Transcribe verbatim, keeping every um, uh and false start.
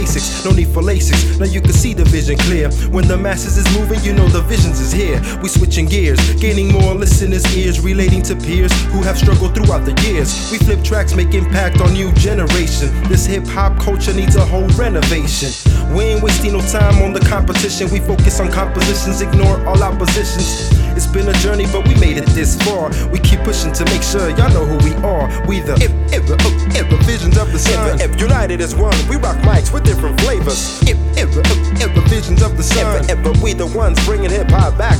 basics, no need for LASIX. Now you can see the vision clear. When the masses is moving, you know the visions is here. We switching gears, gaining more listeners' ears, relating to peers who have struggled throughout the years. We flip tracks, make impact on new generation. This hip-hop culture needs a whole renovation. We ain't wasting no time on the competition. We focus on compositions, ignore all oppositions. It's been a journey, but we made it this far. We keep pushing to make sure y'all know who we are. We the ever, ever visions of the sun. Ever, united as one. We rock mics with different flavors. Ever, ever visions of the sun. Ever, ever we the ones bringing hip hop back